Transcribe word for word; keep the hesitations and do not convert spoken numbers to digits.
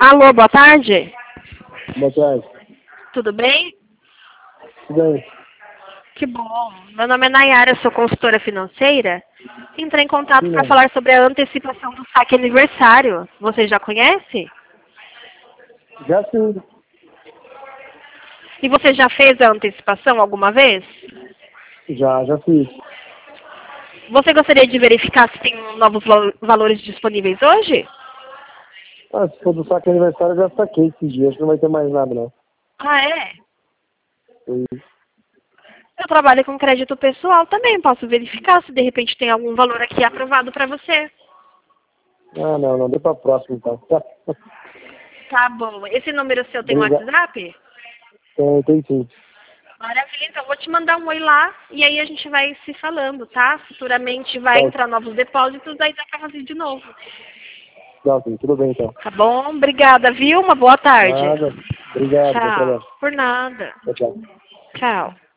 Alô, boa tarde. Boa tarde. Tudo bem? Tudo bem? Que bom. Meu nome é Nayara, sou consultora financeira. Entrei em contato Sim, para né? falar sobre a antecipação do saque aniversário. Você já conhece? Já sim. E você já fez a antecipação alguma vez? Já, já fiz. Você gostaria de verificar se tem novos val- valores disponíveis hoje? Ah, se for do saque aniversário, eu já saquei esses dias. Acho que não vai ter mais nada, não. Ah, é? Foi- Eu trabalho com crédito pessoal também. Posso verificar se de repente tem algum valor aqui aprovado para você. Ah, não, não. Deu pra próxima, então. Tá. Tá bom. Esse número seu tem Obrigado. WhatsApp? Tem, tem sim. Maravilha, então eu vou te mandar um oi lá e aí a gente vai se falando, tá? Futuramente vai Tá, entrar novos depósitos, aí dá pra fazer de novo. tá, sim. Tudo bem, então. Tá bom? Obrigada, viu? Uma boa tarde. Nada. Obrigado, sem Tchau. problema. Por nada. Tchau, tchau. Tchau.